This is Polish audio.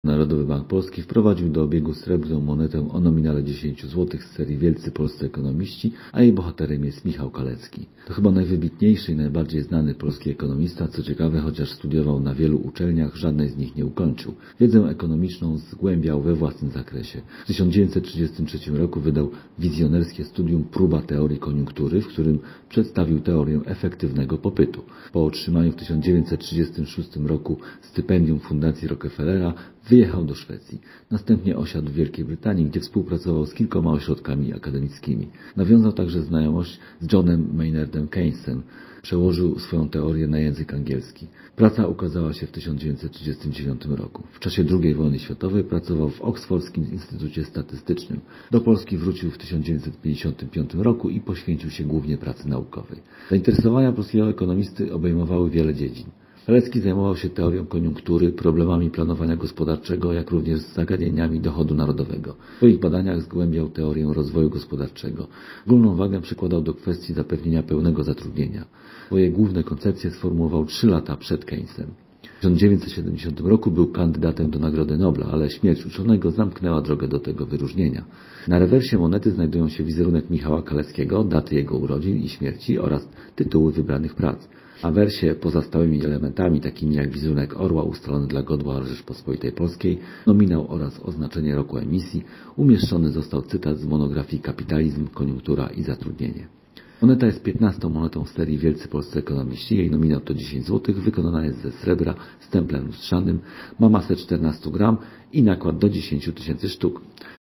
Narodowy Bank Polski wprowadził do obiegu srebrną monetę o nominale 10 zł z serii Wielcy Polscy Ekonomiści, a jej bohaterem jest Michał Kalecki. To chyba najwybitniejszy i najbardziej znany polski ekonomista, co ciekawe, chociaż studiował na wielu uczelniach, żadnej z nich nie ukończył. Wiedzę ekonomiczną zgłębiał we własnym zakresie. W 1933 roku wydał wizjonerskie studium Próba teorii koniunktury, w którym przedstawił teorię efektywnego popytu. Po otrzymaniu w 1936 roku stypendium Fundacji Rockefellera wyjechał do Szwecji. Następnie osiadł w Wielkiej Brytanii, gdzie współpracował z kilkoma ośrodkami akademickimi. Nawiązał także znajomość z Johnem Maynardem Keynesem. Przełożył swoją teorię na język angielski. Praca ukazała się w 1939 roku. W czasie II wojny światowej pracował w Oksfordzkim Instytucie Statystycznym. Do Polski wrócił w 1955 roku i poświęcił się głównie pracy naukowej. Zainteresowania polskiego ekonomisty obejmowały wiele dziedzin. Kalecki zajmował się teorią koniunktury, problemami planowania gospodarczego, jak również zagadnieniami dochodu narodowego. W swoich badaniach zgłębiał teorię rozwoju gospodarczego. Główną wagę przykładał do kwestii zapewnienia pełnego zatrudnienia. Swoje główne koncepcje sformułował 3 lata przed Keynesem. W 1970 roku był kandydatem do Nagrody Nobla, ale śmierć uczonego zamknęła drogę do tego wyróżnienia. Na rewersie monety znajdują się wizerunek Michała Kaleckiego, daty jego urodzin i śmierci oraz tytuły wybranych prac. A wersie pozostałymi elementami, takimi jak wizerunek orła ustalony dla godła Rzeczpospolitej Polskiej, nominał oraz oznaczenie roku emisji, umieszczony został cytat z monografii Kapitalizm, koniunktura i zatrudnienie. Moneta jest 15. monetą z serii Wielcy Polscy Ekonomiści. Jej nominał to 10 zł, wykonana jest ze srebra z templem lustrzanym, ma masę 14 gram i nakład do 10 000 sztuk.